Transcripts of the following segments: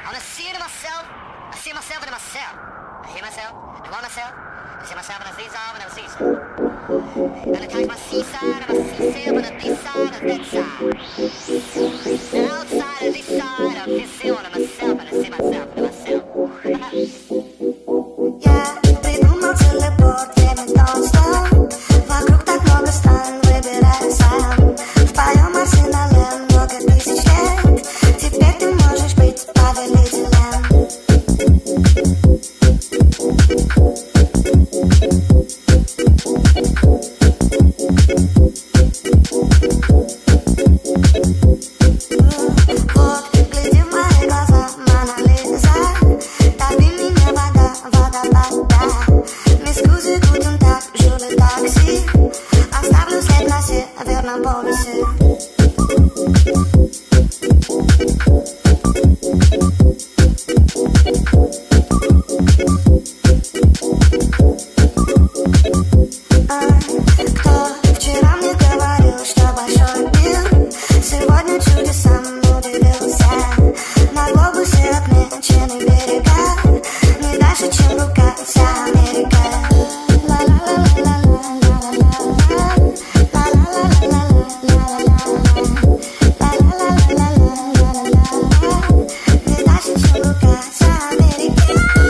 I wanna see into myself. I see myself into myself. I hear myself. I want myself. I see myself in a seesaw and a seesaw. Gonna touch my seaside and my seesaw and a this side and that side. And outside of this side, I feel see into myself and I see myself into myself. Я придумал телепорт, время non-stop. Вокруг так много стран, выбирай сам. В твоем арсенале много тысяч лет. Теперь ты можешь быть повелителем. Вот, гляди в мои глаза, Мона Лиза. Дави меня, вода, вода. Мискузи, гуден так, жуле такси. Оставлю след на северном полюсе. Кто вчера мне говорил, что большой мир сегодня чудесам удивился. На глобусе отмечены берега, не дальше, чем рука, вся Америка. Не дальше, чем рука, вся Америка.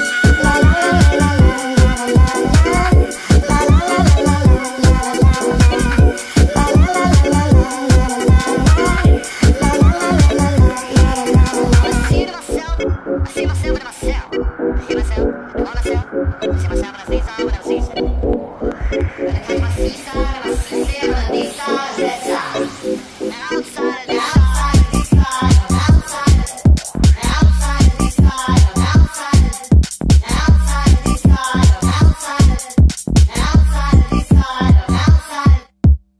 I see myself into myself. I hear myself. I want myself. I see myself in a seesaw and a seesaw. Gonna touch my seaside and my seesaw and a this side and that side. And outside of this side, this side, outside of this side, outside of this side, outside of this side, outside of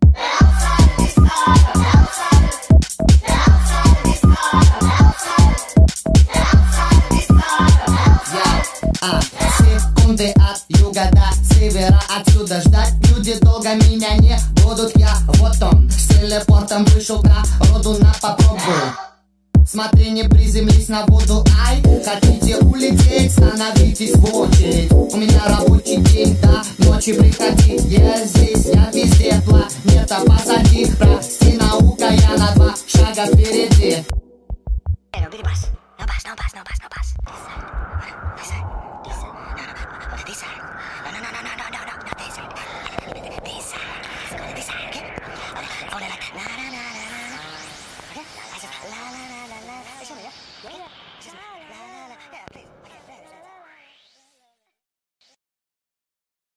Секунды от юга до севера, отсюда ждать люди долго меня не будут. Я вот он, с телепортом вышел к народу на попробуй. Смотри, не приземлись на воду, ай. Хотите улететь, становитесь в очередь. У меня рабочий день до ночи, приходи. Я здесь, я везде, планета позади. Прости, наука, я на 2 шага впереди. No, Billy Bass. No bass, no bass, no bass, no bass. This side. This side. No, this side. No, not this side. This side. This side, okay? Hold it like la la la la la. Okay? I just la la la la la. This one, yeah? Okay?